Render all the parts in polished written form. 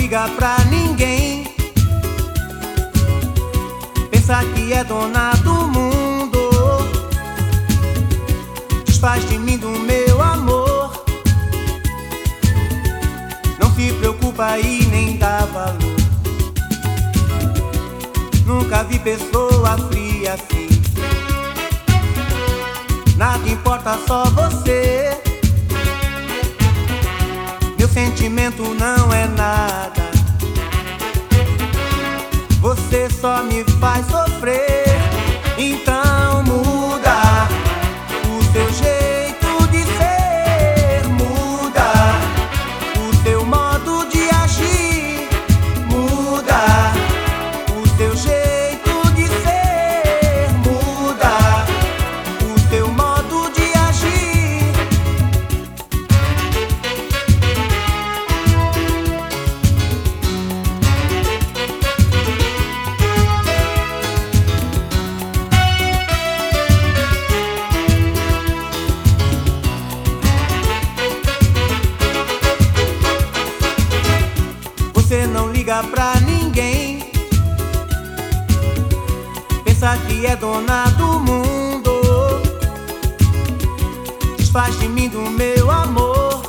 liga pra ninguém, pensa que é dona do mundo, desfaz de mim, do meu amor. Não se preocupa e nem dá valor. Nunca vi pessoa fria assim. Nada importa, só você. Meu sentimento não é nada. Você só me faz sofrer. Então muda o seu jeito de ser, muda o seu modo de agir, muda o seu jeito de ser, muda o seu modo de agir. Você não liga pra ninguém, pensa que é dona do mundo, desfaz de mim, do meu amor.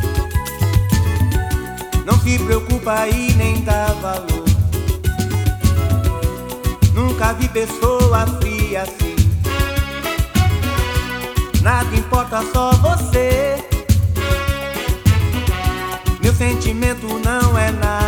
Não se preocupa e nem dá valor. Nunca vi pessoa fria assim. Nada importa, só você. Meu sentimento não é nada.